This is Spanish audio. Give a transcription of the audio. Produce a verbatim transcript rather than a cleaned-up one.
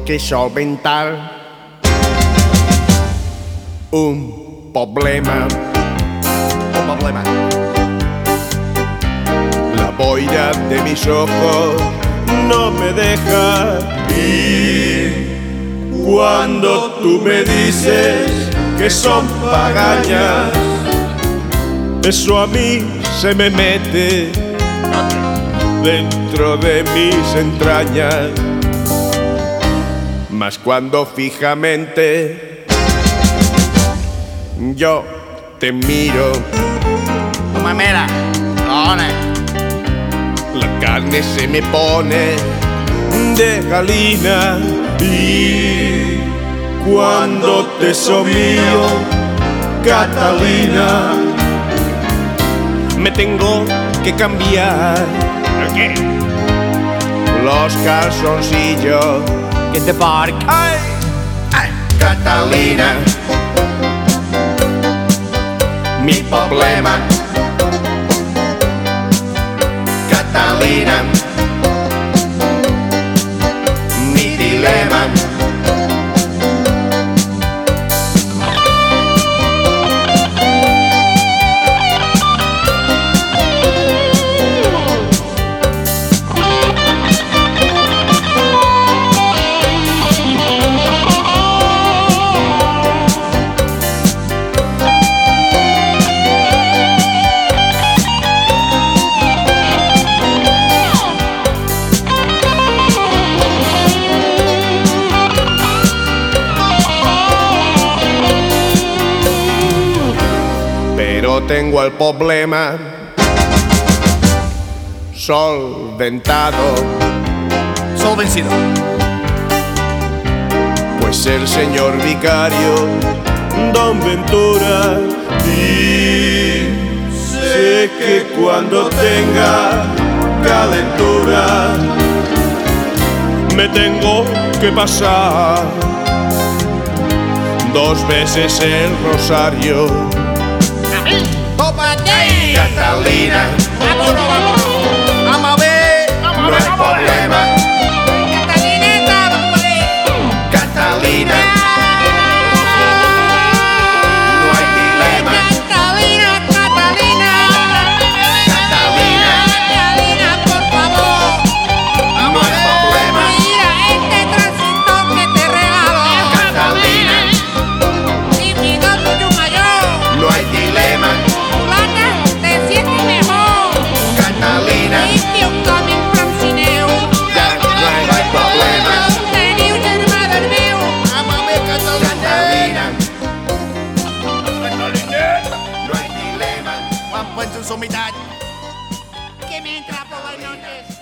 que solventar un problema. Un problema. La boira de mis ojos no me deja ir cuando tú me dices que son pagañas. Eso a mí se me mete dentro de mis entrañas. Mas cuando fijamente yo te miro, No me mira, cojones. la carne se me pone de galina. Y cuando te somío, Catalina, me tengo que cambiar ¿Qué? los calzoncillos. Get the park. ¡Ay! ¡Ay! Catalina, mi problema. Catalina, mi dilema. Pero tengo el problema solventado, Sol vencido. pues el señor vicario, don Ventura, dice que cuando tenga calentura me tengo que pasar dos veces el rosario. ¡Tópate! Catalina, ¡Vámonos, vámonos! ¡Vamos a ver! ¡Vamos a no ver! hay problema. ¡Catalineta, hombre! Catalina, no hay dilema. ¡Catalina, Catalina! Catalina, ¡Catalina, por favor! no hay problema. Mira este transistor que te regalo. Catalina, Y mi dos tuyo mayor. no hay dilema. Plata, te sientes mejor. Catalina, If you coming from Sineu. ya no hay problema. The new German new. Vamos a ver, Catalina, Catalina. no hay dilema. Juan Puente en su mitad. Que me entra por las noches.